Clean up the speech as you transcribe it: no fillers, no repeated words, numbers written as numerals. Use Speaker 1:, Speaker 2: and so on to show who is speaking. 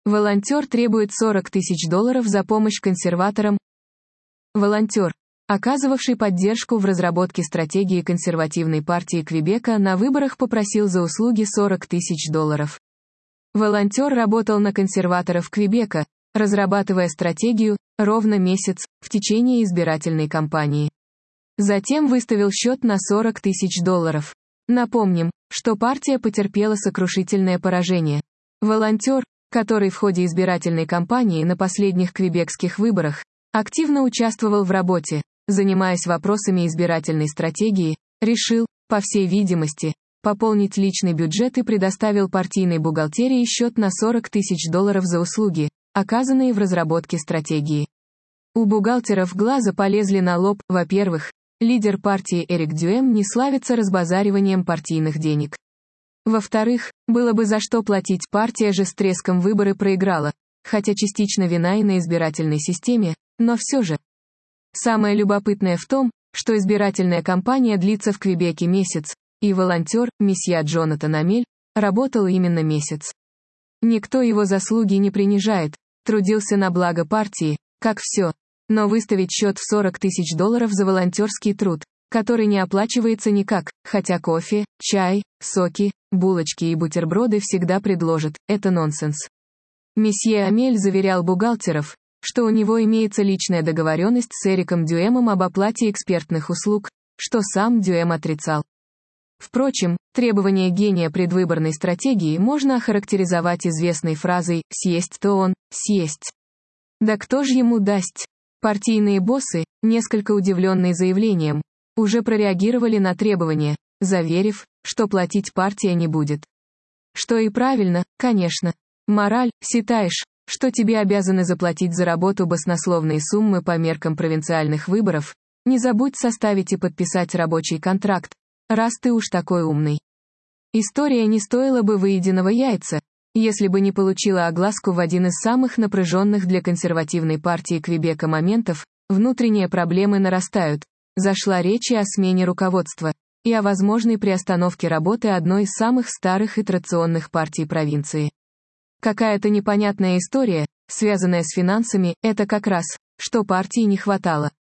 Speaker 1: Волонтер требует $40 000 за помощь консерваторам. Волонтер, оказывавший поддержку в разработке стратегии консервативной партии Квебека, на выборах попросил за услуги $40 000. Волонтер работал на консерваторов Квебека, разрабатывая стратегию, ровно месяц, в течение избирательной кампании. Затем выставил счет на $40 000. Напомним, что партия потерпела сокрушительное поражение. Волонтер, который в ходе избирательной кампании на последних квебекских выборах активно участвовал в работе, занимаясь вопросами избирательной стратегии, решил, по всей видимости, пополнить личный бюджет и предоставил партийной бухгалтерии счет на $40 000 за услуги, оказанные в разработке стратегии. У бухгалтеров глаза полезли на лоб. Во-первых, лидер партии Эрик Дюэм не славится разбазариванием партийных денег. Во-вторых, было бы за что платить, партия же с треском выборы проиграла, хотя частично вина и на избирательной системе, но все же. Самое любопытное в том, что избирательная кампания длится в Квебеке месяц, и волонтер, месье Джонатан Амель, работал именно месяц. Никто его заслуги не принижает, трудился на благо партии, как все, но выставить счет в $40 000 за волонтерский труд, который не оплачивается никак, хотя кофе, чай, соки, булочки и бутерброды всегда предложат, это нонсенс. Месье Амель заверял бухгалтеров, что у него имеется личная договоренность с Эриком Дюэмом об оплате экспертных услуг, что сам Дюэм отрицал. Впрочем, требования гения предвыборной стратегии можно охарактеризовать известной фразой «съесть то он, съесть». Да кто ж ему даст? Партийные боссы, несколько удивленные заявлением, уже прореагировали на требования, заверив, что платить партия не будет. Что и правильно, конечно. Мораль, считаешь, что тебе обязаны заплатить за работу баснословные суммы по меркам провинциальных выборов, не забудь составить и подписать рабочий контракт, раз ты уж такой умный. История не стоила бы выеденного яйца, если бы не получила огласку в один из самых напряженных для консервативной партии Квебека моментов. Внутренние проблемы нарастают, зашла речь и о смене руководства, и о возможной приостановке работы одной из самых старых и традиционных партий провинции. Какая-то непонятная история, связанная с финансами, это как раз, что партии не хватало.